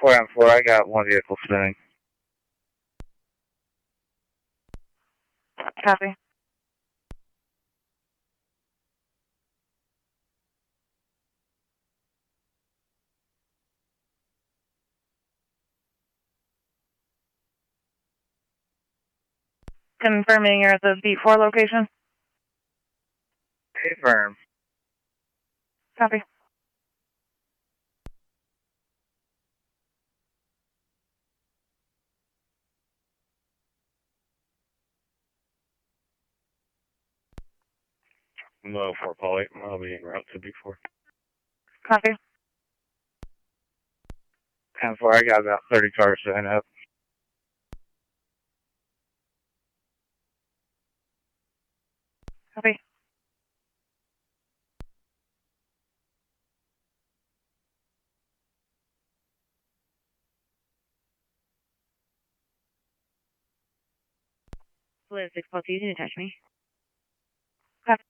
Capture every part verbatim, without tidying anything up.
four on four, I got one vehicle spinning. Copy. Confirming you're at the Beat four location? Confirm. Copy. Low four Poly. I'll be en route to B four. Copy. ten four, I got about thirty cars setting up. Copy. Liz six plus, you can attach me. Copy.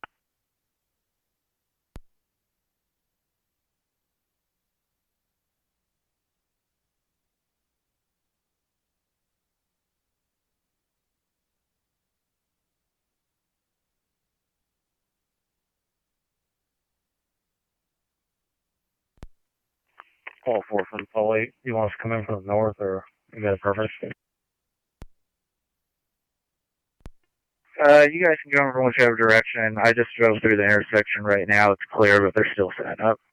All four from Poly. You want us to come in from the north or you got a preference? Uh, you guys can go in from whichever direction. I just drove through the intersection right now. It's clear, but they're still setting up.